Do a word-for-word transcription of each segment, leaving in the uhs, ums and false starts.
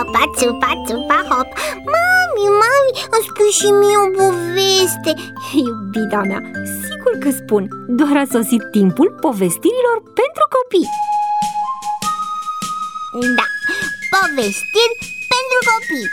țupa, țupa, țupa, hop. Mami, mami, îmi spui și mie o poveste. Iubita mea, sigur că spun. Doar a sosit timpul povestirilor pentru copii. Da, povestiri pentru copii.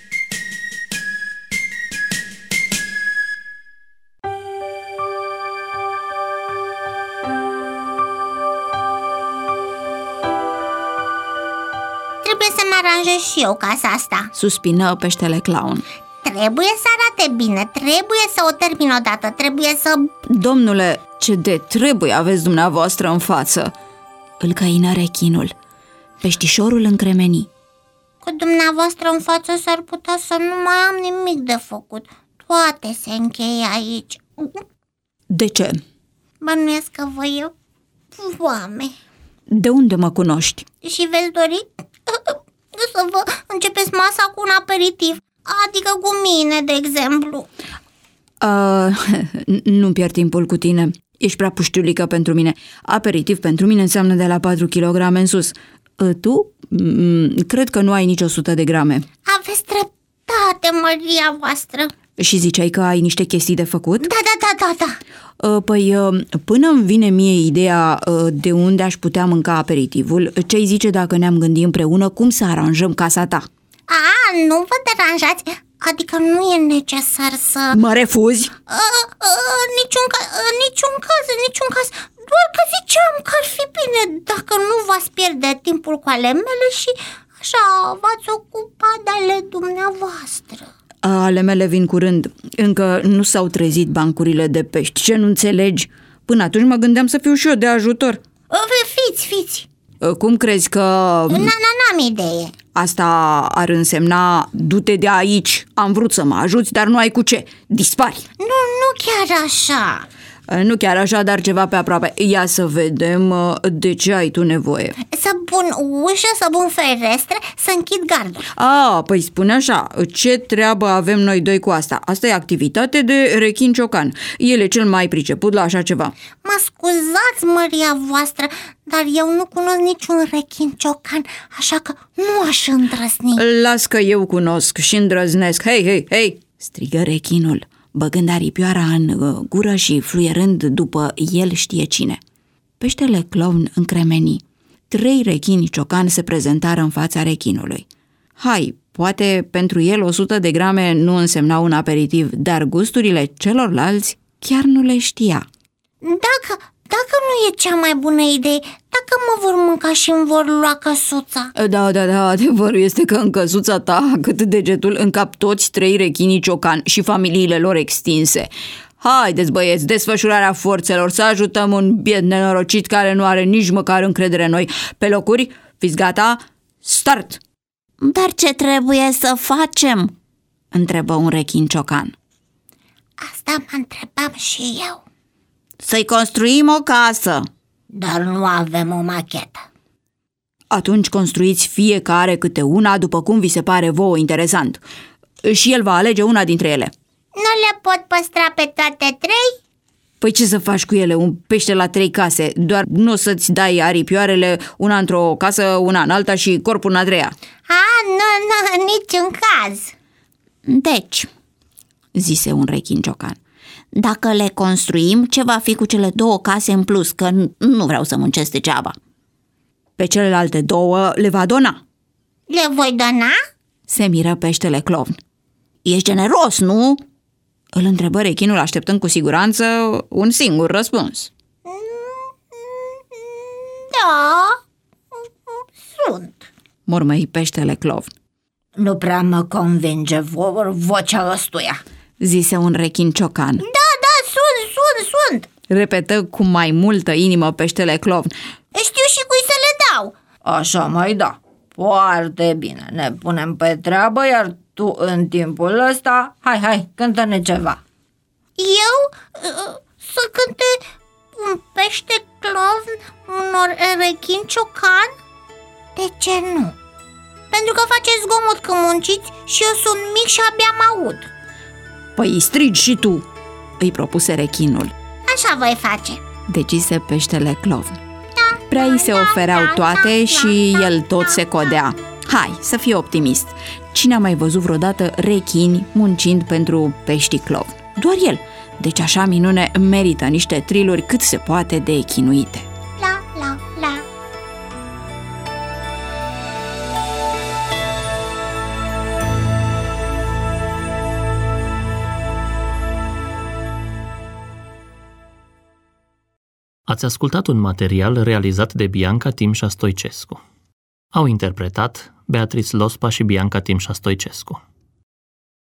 Trebuie să-mi aranjez și eu casa asta, suspină peștele Clown. Trebuie să arate bine, trebuie să o termin odată, trebuie să... Domnule, ce de trebuie aveți dumneavoastră în față? Îl căină rechinul. Peștișorul încremeni. Cu dumneavoastră în față s-ar putea să nu mai am nimic de făcut. Toate se încheie aici. De ce? Bănuiesc că vă e foame. De unde mă cunoști? Și veți dori să vă începeți masa cu un aperitiv, adică cu mine, de exemplu. Uh, nu pierd timpul cu tine. Ești prea puștiulică pentru mine. Aperitiv pentru mine înseamnă de la patru kilograme în sus. Tu? Cred că nu ai nici o sută de grame. Aveți dreptate, măria voastră. Și ziceai că ai niște chestii de făcut? Da, da, da, da, da. Păi, până îmi vine mie ideea de unde aș putea mânca aperitivul, ce-ai zice dacă ne-am gândit împreună cum să aranjăm casa ta? A, nu vă deranjați? Adică nu e necesar să... Mă refuzi? A, a, niciun, ca, a, niciun caz, niciun caz. Doar că ziceam că ar fi bine dacă nu v-ați pierde timpul cu ale mele și așa v-ați ocupat de ale dumneavoastră. Ale mele vin curând. Încă nu s-au trezit bancurile de pești. Ce nu înțelegi? Până atunci mă gândeam să fiu și eu de ajutor. Fiți, fiți. Cum crezi că... Na, na, n-am idee. Asta ar însemna du-te de aici. Am vrut să mă ajuți, dar nu ai cu ce. Dispari. Nu, nu chiar așa. Nu chiar așa, dar ceva pe aproape. Ia să vedem de ce ai tu nevoie. Să pun ușă, să pun ferestre, să închid gardul. A, păi spune așa, ce treabă avem noi doi cu asta? Asta e activitate de rechin ciocan. El e cel mai priceput la așa ceva. Mă scuzați, măria voastră, dar eu nu cunosc niciun rechin ciocan, așa că nu aș îndrăzni. Las că eu cunosc și îndrăznesc. Hei, hei, hei, strigă rechinul, băgând aripioara în gură și fluierând după el știe cine. Peștele Clown încremeni. Trei rechini ciocani se prezentară în fața rechinului. Hai, poate pentru el o sută de grame nu însemnau un aperitiv, dar gusturile celorlalți chiar nu le știa. Dacă, dacă nu e cea mai bună idee, dacă mă vor mânca și îmi vor lua căsuța. Da, da, da, adevărul este că în căsuța ta, cât degetul, încap toți trei rechinii ciocani și familiile lor extinse. Haideți, băieți, desfășurarea forțelor, să ajutăm un biet nenorocit care nu are nici măcar încredere în noi. Pe locuri, fiți gata, start! Dar ce trebuie să facem? Întrebă un rechin ciocan. Asta mă întrebam și eu. Să-i construim o casă. Dar nu avem o machetă. Atunci construiți fiecare câte una după cum vi se pare vouă interesant. Și el va alege una dintre ele. Nu le pot păstra pe toate trei? Păi ce să faci cu ele? Un pește la trei case. Doar nu o să-ți dai aripioarele, una într-o casă, una în alta și corpul în a treia. A, nu, nu, în niciun caz. Deci, zise un rechin ciocan, dacă le construim, ce va fi cu cele două case în plus? Că nu vreau să muncesc degeaba. Pe celelalte două le va dona. Le voi dona? Se miră peștele Clown. Ești generos, nu? Îl întrebă rechinul, așteptând cu siguranță un singur răspuns. Da, sunt, mormăi peștele Clown. Nu prea mă convinge vo- vocea ăstuia, zise un rechin ciocan. Da, da, sunt, sunt, sunt, repetă cu mai multă inimă peștele Clown. Știu și cui să le dau. Așa mai da, foarte bine, ne punem pe treabă, iar tu în timpul ăsta, hai, hai, cântă-ne ceva. Eu uh, să cânte un pește Clown unor rechini ciocan? De ce nu? Pentru că faceți zgomot când munciți și eu sunt mic și abia mă aud. Păi strigi și tu, îi propuse rechinul. Așa voi face, decise peștele Clown. Prea îi se ofereau toate și el tot se codea. Hai, să fii optimist. Cine a mai văzut vreodată rechini muncind pentru peștii clovn? Doar el. Deci așa minune merită niște triluri cât se poate de chinuite. La, la, la. Ați ascultat un material realizat de Bianca Timșa Stoicescu. Au interpretat Beatrice Lospa și Bianca Timșa Stoicescu.